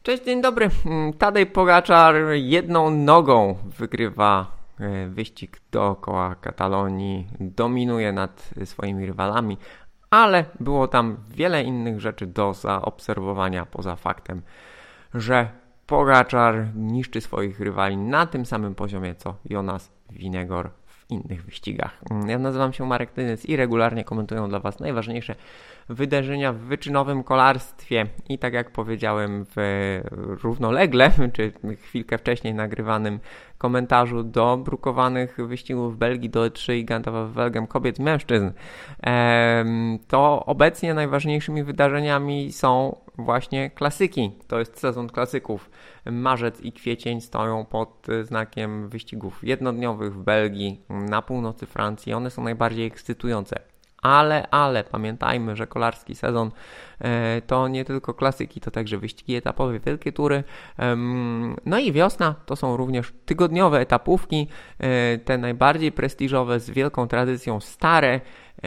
Cześć, dzień dobry. Tadej Pogačar jedną nogą wygrywa wyścig dookoła Katalonii, dominuje nad swoimi rywalami, ale było tam wiele innych rzeczy do zaobserwowania poza faktem, że Pogačar niszczy swoich rywali na tym samym poziomie co Jonas Vingegaard w innych wyścigach. Ja nazywam się Marek Tynys i regularnie komentuję dla Was najważniejsze wydarzenia w wyczynowym kolarstwie i tak jak powiedziałem równolegle, czy chwilkę wcześniej nagrywanym komentarzu do brukowanych wyścigów w Belgii do E3 i Ganta-Wevelgem kobiet i mężczyzn, to obecnie najważniejszymi wydarzeniami są właśnie klasyki. To jest sezon klasyków. Marzec i kwiecień stoją pod znakiem wyścigów jednodniowych w Belgii, na północy Francji. One są najbardziej ekscytujące. Ale pamiętajmy, że kolarski sezon to nie tylko klasyki, to także wyścigi etapowe, wielkie tury. No i wiosna to są również tygodniowe etapówki, te najbardziej prestiżowe, z wielką tradycją, stare,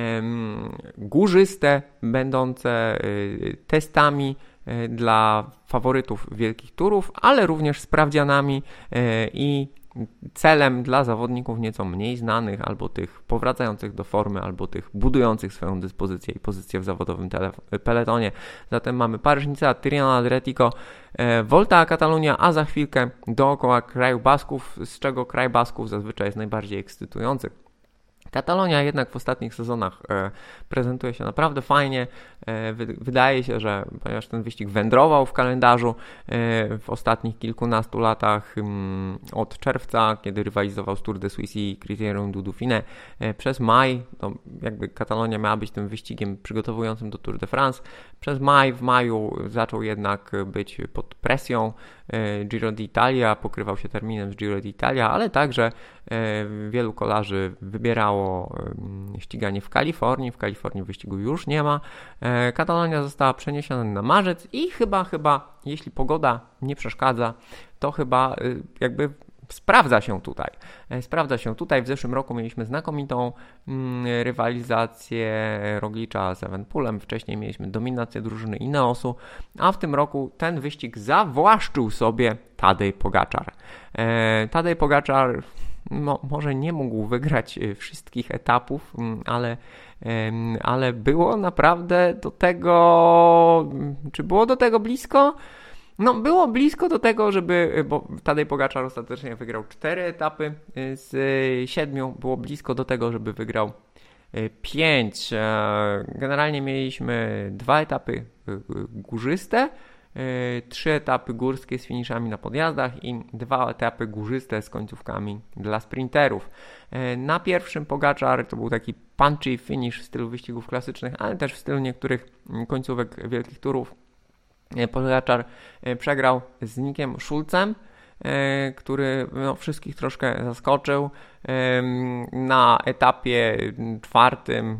górzyste, będące testami dla faworytów wielkich turów, ale również sprawdzianami i celem dla zawodników nieco mniej znanych, albo tych powracających do formy, albo tych budujących swoją dyspozycję i pozycję w zawodowym peletonie. Zatem mamy Paryż-Nicea, Tirreno Adriatico, Volta a Catalunya, a za chwilkę dookoła kraju Basków, z czego kraj Basków zazwyczaj jest najbardziej ekscytujący. Katalonia jednak w ostatnich sezonach prezentuje się naprawdę fajnie. Wydaje się, że ponieważ ten wyścig wędrował w kalendarzu w ostatnich kilkunastu latach, od czerwca, kiedy rywalizował z Tour de Suisse i Critérium du Dauphiné, przez maj, to jakby Katalonia miała być tym wyścigiem przygotowującym do Tour de France, przez maj, w maju zaczął jednak być pod presją Giro d'Italia, pokrywał się terminem z Giro d'Italia, ale także wielu kolarzy wybierało ściganie w Kalifornii. W Kalifornii wyścigu już nie ma. Katalonia została przeniesiona na marzec i chyba, jeśli pogoda nie przeszkadza, to chyba jakby sprawdza się tutaj. W zeszłym roku mieliśmy znakomitą rywalizację Roglicza z Evenepoelem. Wcześniej mieliśmy dominację drużyny Ineosu, a w tym roku ten wyścig zawłaszczył sobie Tadej Pogačar. Tadej Pogačar może nie mógł wygrać wszystkich etapów, ale było naprawdę do tego... Czy było do tego blisko? No, było blisko do tego, bo Tadej Pogačar ostatecznie wygrał 4 etapy z 7, było blisko do tego, żeby wygrał 5. Generalnie mieliśmy 2 etapy górzyste, 3 etapy górskie z finiszami na podjazdach i 2 etapy górzyste z końcówkami dla sprinterów. Na pierwszym Pogačar to był taki punchy finish w stylu wyścigów klasycznych, ale też w stylu niektórych końcówek wielkich turów. Pogačar przegrał z Nickiem Schulzem, który wszystkich troszkę zaskoczył. Na etapie 4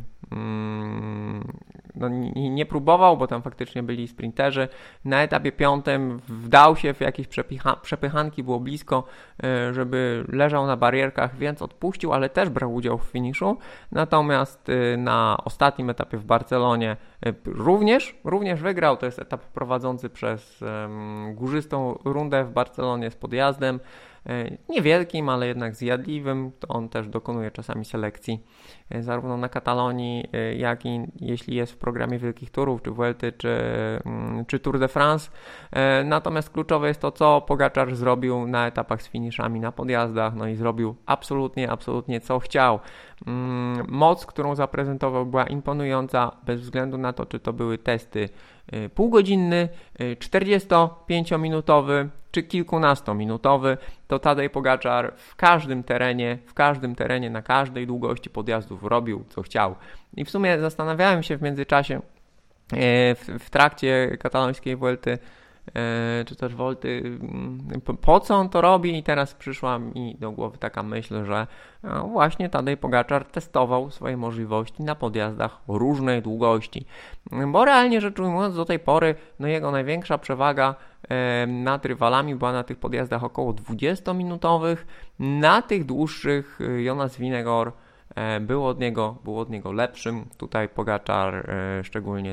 nie próbował, bo tam faktycznie byli sprinterzy. Na etapie 5 wdał się w jakieś przepychanki, było blisko, żeby leżał na barierkach, więc odpuścił, ale też brał udział w finiszu. Natomiast na ostatnim etapie w Barcelonie również wygrał. To jest etap prowadzący przez górzystą rundę w Barcelonie z podjazdem. Niewielkim, ale jednak zjadliwym. To on też dokonuje czasami selekcji zarówno na Katalonii, jak i jeśli jest w programie wielkich turów, czy Vuelty, czy Tour de France. Natomiast kluczowe jest to, co Pogačar zrobił na etapach z finiszami na podjazdach. No i zrobił absolutnie co chciał. Moc, którą zaprezentował, była imponująca bez względu na to, czy to były testy półgodzinny, 45-minutowy czy kilkunastominutowy, to Tadej Pogačar w każdym terenie, na każdej długości podjazdów robił co chciał. I w sumie zastanawiałem się w międzyczasie w trakcie katalońskiej Vuelty czy też Volty, po co on to robi, i teraz przyszła mi do głowy taka myśl, że właśnie Tadej Pogačar testował swoje możliwości na podjazdach różnej długości, bo realnie rzecz ujmując do tej pory jego największa przewaga nad rywalami była na tych podjazdach około 20-minutowych, na tych dłuższych Jonas Vingegaard był od niego lepszym. Tutaj Pogačar szczególnie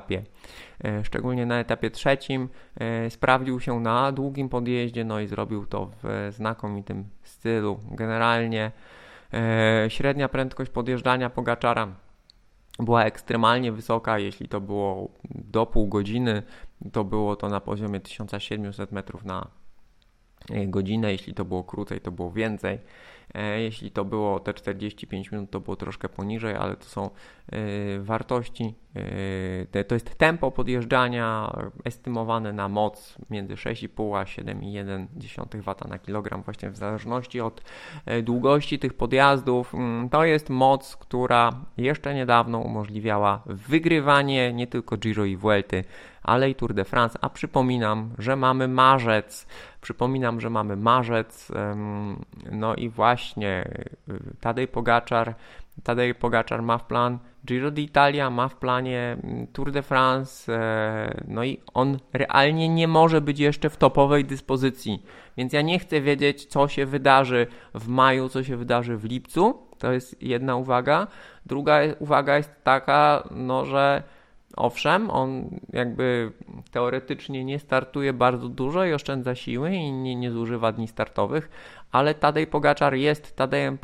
na etapie trzecim sprawdził się na długim podjeździe, no i zrobił to w znakomitym stylu. Generalnie średnia prędkość podjeżdżania Pogačara była ekstremalnie wysoka. Jeśli to było do pół godziny, to było to na poziomie 1700 metrów na godzinę. Jeśli to było krócej, to było więcej. Jeśli to było te 45 minut, to było troszkę poniżej, ale to są wartości, to jest tempo podjeżdżania estymowane na moc między 6,5 a 7,1 W na kilogram, właśnie w zależności od długości tych podjazdów. To jest moc, która jeszcze niedawno umożliwiała wygrywanie nie tylko Giro i Vuelty, ale i Tour de France, a przypominam, że mamy marzec, no i właśnie Tadej Pogačar ma w plan Giro d'Italia, ma w planie Tour de France, no i on realnie nie może być jeszcze w topowej dyspozycji, więc ja nie chcę wiedzieć, co się wydarzy w maju, co się wydarzy w lipcu, to jest jedna uwaga. Druga uwaga jest taka, no że owszem, on jakby teoretycznie nie startuje bardzo dużo i oszczędza siły i nie zużywa dni startowych, ale Tadej Pogačar jest Tadejem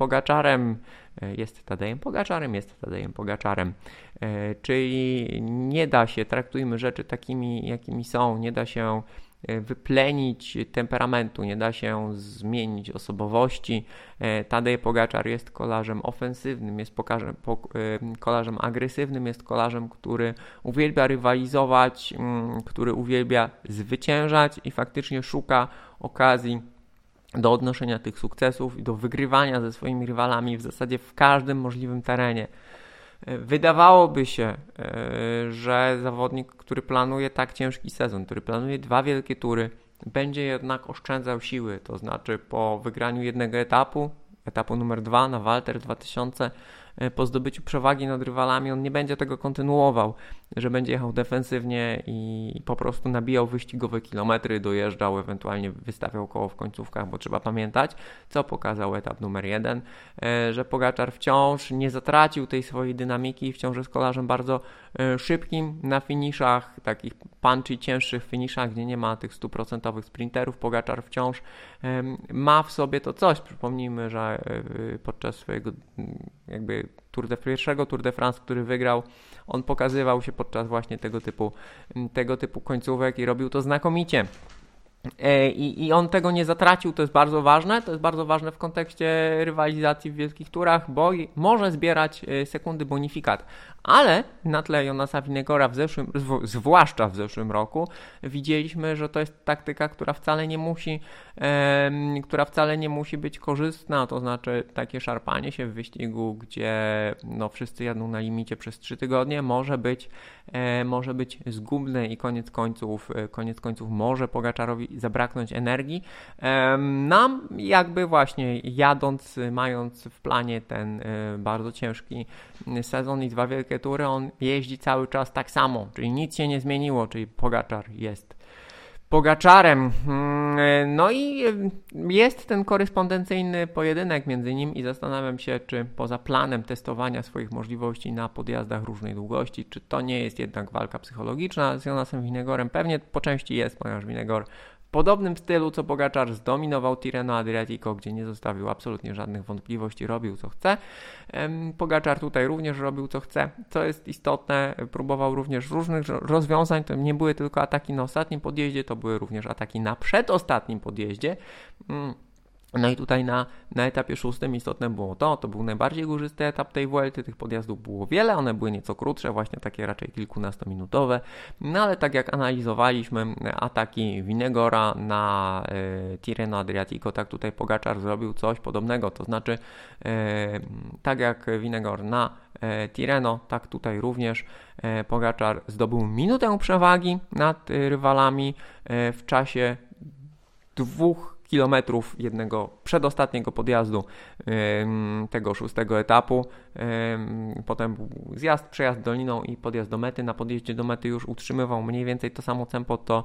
Pogačarem, czyli nie da się, traktujmy rzeczy takimi, jakimi są, nie da się wyplenić temperamentu, nie da się zmienić osobowości. Tadej Pogačar jest kolarzem ofensywnym, jest kolarzem agresywnym, jest kolarzem, który uwielbia rywalizować, który uwielbia zwyciężać i faktycznie szuka okazji do odnoszenia tych sukcesów i do wygrywania ze swoimi rywalami w zasadzie w każdym możliwym terenie. Wydawałoby się, że zawodnik, który planuje tak ciężki sezon, który planuje 2 wielkie tury, będzie jednak oszczędzał siły, to znaczy po wygraniu jednego etapu numer 2 na Walter 2000, po zdobyciu przewagi nad rywalami, on nie będzie tego kontynuował, że będzie jechał defensywnie i po prostu nabijał wyścigowe kilometry, dojeżdżał, ewentualnie wystawiał koło w końcówkach, bo trzeba pamiętać, co pokazał etap numer 1, że Pogačar wciąż nie zatracił tej swojej dynamiki, wciąż jest kolarzem bardzo szybkim na finiszach, takich punchy, cięższych finiszach, gdzie nie ma tych 100% sprinterów. Pogačar wciąż ma w sobie to coś. Przypomnijmy, że podczas swojego jakby pierwszego Tour de France, który wygrał, on pokazywał się podczas właśnie tego typu końcówek i robił to znakomicie. I on tego nie zatracił, to jest bardzo ważne w kontekście rywalizacji w wielkich turach, bo może zbierać sekundy bonifikat, ale na tle Jonasa Vingegaarda zwłaszcza w zeszłym roku, widzieliśmy, że to jest taktyka, która wcale nie musi być korzystna, to znaczy takie szarpanie się w wyścigu, gdzie no, wszyscy jadą na limicie przez 3 tygodnie, może być zgubne i koniec końców może Pogačarowi zabraknąć energii. Nam jakby właśnie jadąc, mając w planie ten bardzo ciężki sezon i 2 wielkie tury, on jeździ cały czas tak samo, czyli nic się nie zmieniło, czyli Pogačar jest Pogačarem. No i jest ten korespondencyjny pojedynek między nim i zastanawiam się, czy poza planem testowania swoich możliwości na podjazdach różnej długości, czy to nie jest jednak walka psychologiczna z Jonasem Vingegaardem. Pewnie po części jest, ponieważ Vingegaard w podobnym stylu co Pogačar zdominował Tirreno Adriatico, gdzie nie zostawił absolutnie żadnych wątpliwości, robił co chce. Pogačar tutaj również robił co chce, co jest istotne, próbował również różnych rozwiązań, to nie były tylko ataki na ostatnim podjeździe, to były również ataki na przedostatnim podjeździe. No i tutaj na etapie 6 istotne było to był najbardziej górzysty etap tej Vuelty, tych podjazdów było wiele, one były nieco krótsze, właśnie takie raczej kilkunastominutowe, no ale tak jak analizowaliśmy ataki Vingegaarda na Tirreno Adriatico, tak tutaj Pogačar zrobił coś podobnego, to znaczy tak jak Vingegaard na Tirreno, tak tutaj również Pogačar zdobył minutę przewagi nad rywalami w czasie 2 kilometrów jednego przedostatniego podjazdu tego 6 etapu. Potem był zjazd, przejazd doliną i podjazd do mety. Na podjeździe do mety już utrzymywał mniej więcej to samo tempo,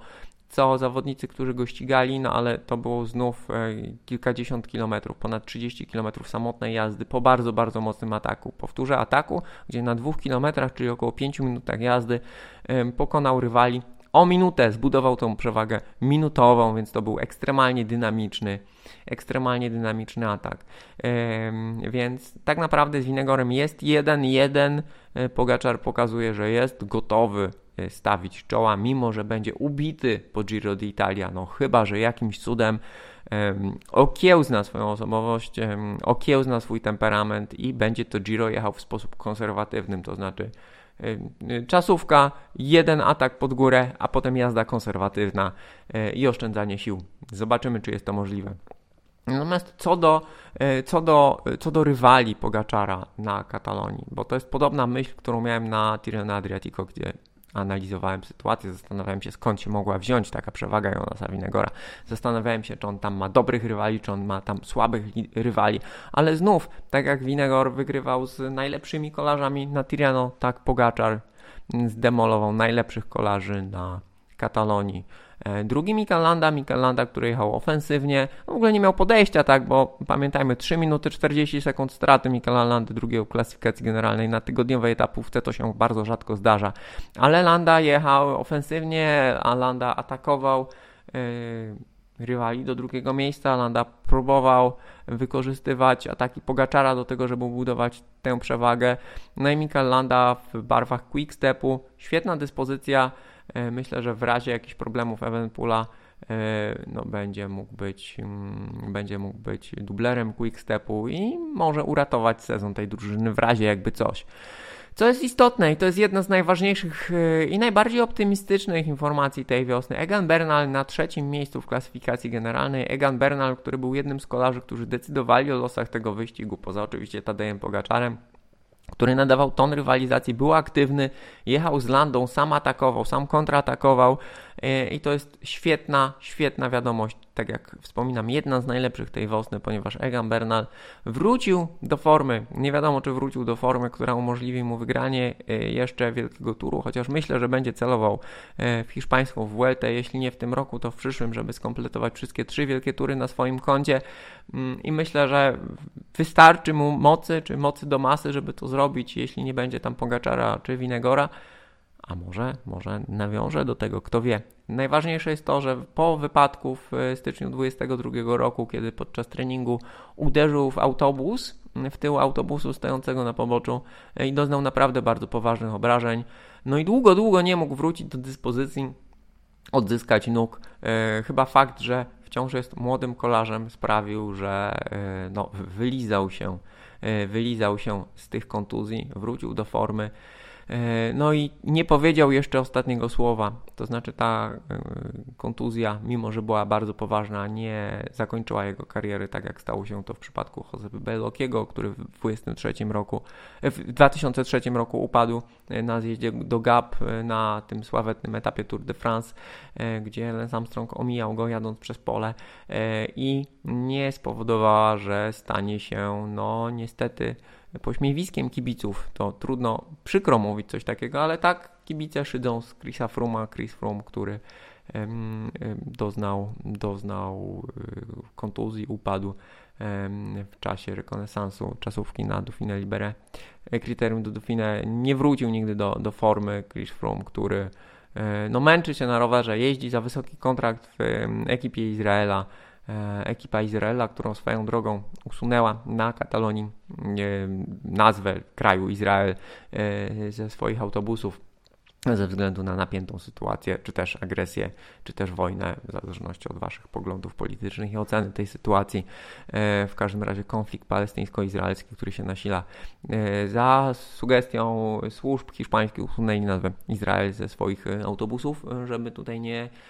co zawodnicy, którzy go ścigali, no ale to było znów kilkadziesiąt kilometrów, ponad 30 kilometrów samotnej jazdy po bardzo, bardzo mocnym ataku. Powtórzę, ataku, gdzie na 2 kilometrach, czyli około 5 minutach jazdy pokonał rywali. O minutę zbudował tą przewagę minutową, więc to był ekstremalnie dynamiczny atak. Więc tak naprawdę z Vinegorem jest 1-1. Pogaczar pokazuje, że jest gotowy stawić czoła, mimo że będzie ubity po Giro d'Italia. No chyba, że jakimś cudem okiełzna swoją osobowość, okiełzna swój temperament i będzie to Giro jechał w sposób konserwatywny, to znaczy czasówka, jeden atak pod górę, a potem jazda konserwatywna i oszczędzanie sił. Zobaczymy, czy jest to możliwe. Natomiast co do rywali Pogaczara na Katalonii, bo to jest podobna myśl, którą miałem na Tirreno Adriatico, gdzie analizowałem sytuację, zastanawiałem się, skąd się mogła wziąć taka przewaga Jonasa Vinegora. Zastanawiałem się, czy on tam ma dobrych rywali, czy on ma tam słabych rywali, ale znów, tak jak Vinegor wygrywał z najlepszymi kolarzami na Tirreno, tak Pogaczar zdemolował najlepszych kolarzy na Katalonii. Drugi Mikel Landa, który jechał ofensywnie, w ogóle nie miał podejścia, tak, bo pamiętajmy, 3 minuty 40 sekund straty Mikela Landy, drugiego w klasyfikacji generalnej na tygodniowej etapówce, to się bardzo rzadko zdarza, ale Landa jechał ofensywnie, a Landa atakował rywali do drugiego miejsca. Landa próbował wykorzystywać ataki Pogaczara do tego, żeby budować tę przewagę. No i Mikel Landa w barwach Quickstepu, świetna dyspozycja. Myślę, że w razie jakichś problemów Evenepoela będzie mógł być dublerem Quickstepu i może uratować sezon tej drużyny w razie jakby coś. Co jest istotne i to jest jedna z najważniejszych i najbardziej optymistycznych informacji tej wiosny. Egan Bernal na 3. miejscu w klasyfikacji generalnej. Egan Bernal, który był jednym z kolarzy, którzy decydowali o losach tego wyścigu, poza oczywiście Tadejem Pogaczarem, który nadawał ton rywalizacji, był aktywny, jechał z Landą, sam atakował, sam kontratakował i to jest świetna wiadomość, tak jak wspominam, jedna z najlepszych tej wiosny, ponieważ Egan Bernal wrócił do formy, nie wiadomo czy wrócił do formy, która umożliwi mu wygranie jeszcze wielkiego turu, chociaż myślę, że będzie celował w hiszpańską Vueltę, jeśli nie w tym roku, to w przyszłym, żeby skompletować wszystkie 3 wielkie tury na swoim koncie i myślę, że wystarczy mu mocy do masy, żeby to zrobić, jeśli nie będzie tam Pogaczara czy Vinegora, a może nawiąże do tego, kto wie. Najważniejsze jest to, że po wypadku w styczniu 2022 roku, kiedy podczas treningu uderzył w autobus, w tył autobusu stojącego na poboczu i doznał naprawdę bardzo poważnych obrażeń. No i długo nie mógł wrócić do dyspozycji, odzyskać nóg. Chyba fakt, że wciąż jest młodym kolarzem sprawił, że wylizał się z tych kontuzji, wrócił do formy. No i nie powiedział jeszcze ostatniego słowa, to znaczy ta kontuzja, mimo że była bardzo poważna, nie zakończyła jego kariery, tak jak stało się to w przypadku Josepy Bellokiego, który w 2003 roku upadł na zjeździe do Gap na tym sławetnym etapie Tour de France, gdzie Lance Armstrong omijał go jadąc przez pole i nie spowodowała, że stanie się niestety pośmiewiskiem kibiców. To trudno, przykro mówić coś takiego, ale tak kibice szydzą z Chrisa Froome'a. Chris Froome, który doznał kontuzji, upadł w czasie rekonesansu czasówki na Dauphiné Libéré. Kryterium do Dauphiné nie wrócił nigdy do formy. Chris Froome, który męczy się na rowerze, jeździ za wysoki kontrakt w ekipie Izraela. Ekipa Izraela, którą swoją drogą usunęła na Katalonii nazwę kraju Izrael ze swoich autobusów ze względu na napiętą sytuację, czy też agresję, czy też wojnę, w zależności od waszych poglądów politycznych i oceny tej sytuacji. W każdym razie konflikt palestyńsko-izraelski, który się nasila. Za sugestią służb hiszpańskich usunęli nazwę Izrael ze swoich autobusów, żeby tutaj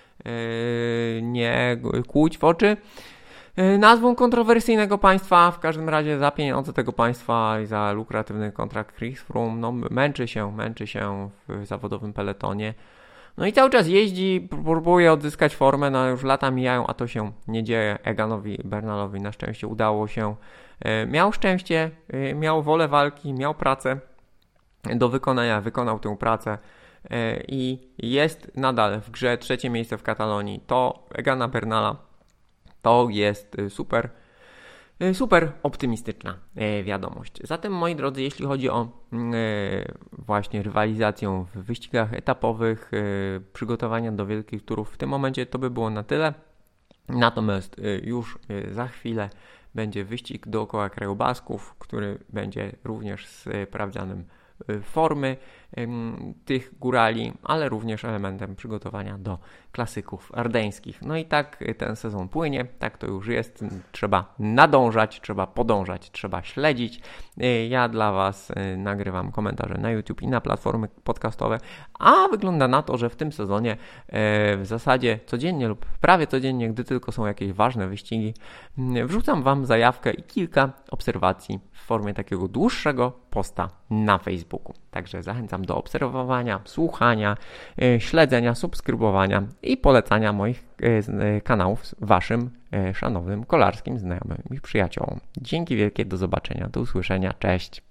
nie kłuć w oczy nazwą kontrowersyjnego państwa. W każdym razie za pieniądze tego państwa i za lukratywny kontrakt Chris Froome męczy się w zawodowym peletonie. No i cały czas jeździ, próbuje odzyskać formę, już lata mijają, a to się nie dzieje. Eganowi Bernalowi na szczęście udało się. Miał szczęście, miał wolę walki, miał pracę do wykonania, wykonał tę pracę. i jest nadal w grze 3. miejsce w Katalonii, to Egana Bernala to jest super optymistyczna wiadomość. Zatem, moi drodzy, jeśli chodzi o właśnie rywalizację w wyścigach etapowych, przygotowania do wielkich turów, w tym momencie to by było na tyle. Natomiast już za chwilę będzie wyścig dookoła kraju Basków, który będzie również sprawdzianem formy tych górali, ale również elementem przygotowania do klasyków ardeńskich. No i tak ten sezon płynie, tak to już jest. Trzeba nadążać, trzeba podążać, trzeba śledzić. Ja dla Was nagrywam komentarze na YouTube i na platformy podcastowe, a wygląda na to, że w tym sezonie w zasadzie codziennie lub prawie codziennie, gdy tylko są jakieś ważne wyścigi, wrzucam Wam zajawkę i kilka obserwacji w formie takiego dłuższego posta na Facebooku. Także zachęcam do obserwowania, słuchania, śledzenia, subskrybowania i polecania moich kanałów Waszym szanownym kolarskim znajomym i przyjaciołom. Dzięki wielkie, do zobaczenia, do usłyszenia, cześć!